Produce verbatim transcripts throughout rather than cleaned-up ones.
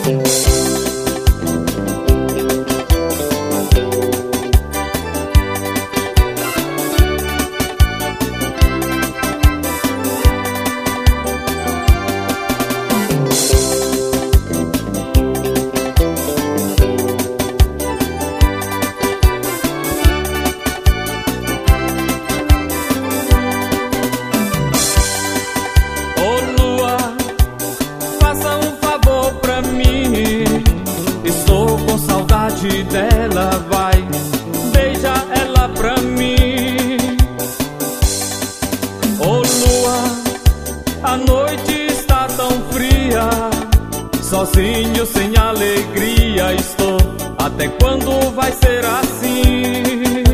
Dela, vai, beija ela pra mim. Ô lua, a noite está tão fria, sozinho sem alegria estou. Até quando vai ser assim?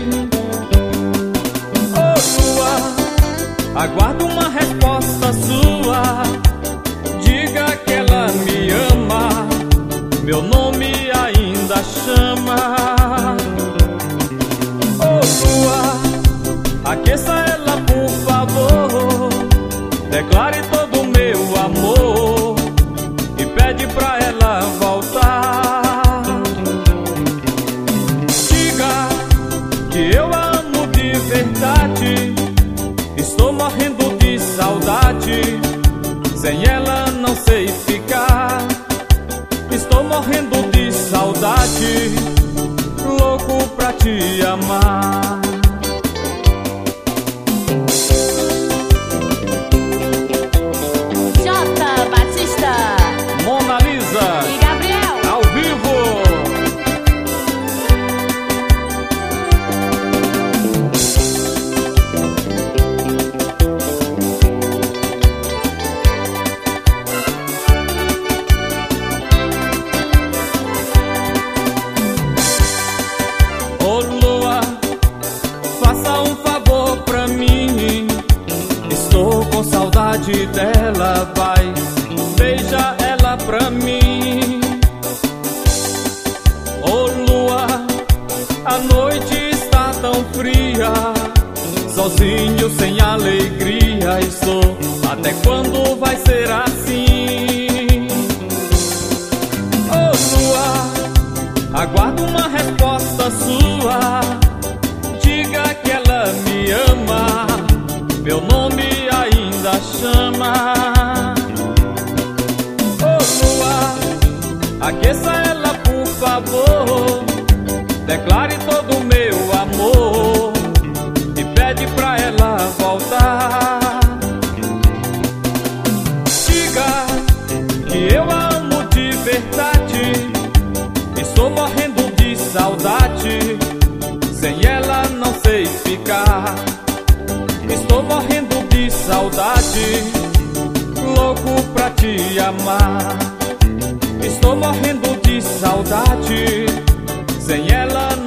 Ô lua, aguardo uma resposta sua. Diga que ela me ama, meu nome ainda chama. Ô lua, aqueça ela por favor, declare todo o meu amor e pede pra ela voltar. Diga que eu a amo de verdade, estou morrendo de saudade, sem ela não sei ficar. Estou morrendo de saudade, louco pra te amar. J Batista, Mona Lisa e Gabriel, ao vivo. Ô lua, faça um favor pra mim, estou com saudade dela, vai, beija ela pra mim. Ô lua, a noite está tão fria, sozinho sem alegria estou. Até quando vai ser assim? Ô lua, aguardo uma resposta sua. Diga que ela me ama, meu nome ainda chama. Ô lua, aqueça ela por favor, declare todo o meu amor e pede pra ela voltar. Diga que eu a amo de verdade, estou morrendo de saudade, sem ela não sei ficar. Estou morrendo de saudade, louco pra te amar. Estou morrendo de saudade, sem ela